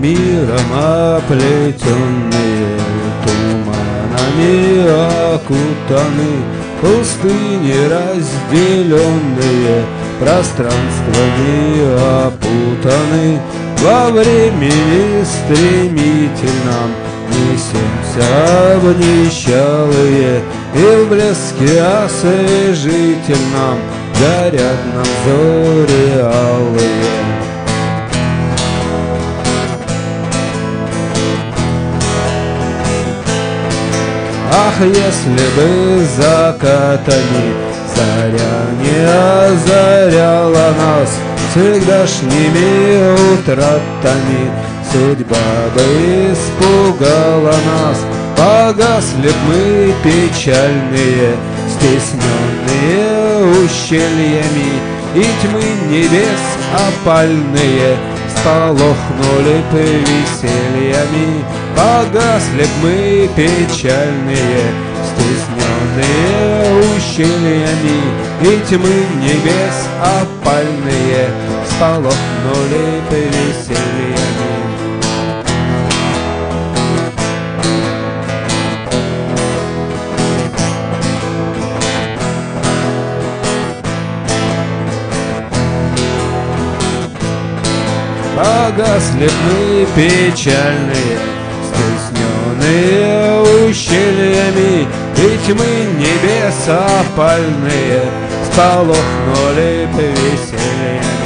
миром оплетенные, туманами окутаны, пустыни разделенные, пространствами опутаны. Во времени стремительном несемся обнищалые, и в блеске освежительном горят нам зори алые. Ах, если бы закатами заря не озаряла нас всегдашними утратами, судьба бы испугала нас. Погасли б мы печальные, стесненные ущельями, и тьмы небес опальные сполохнули б весельями. Погасли б мы печальные, стесненные ущельями, и тьмы небес опальные сполохнули б весельями. Погасли б мы печальные, стесненные ущельями, и тьмы небес опальные сполохнули б весельями.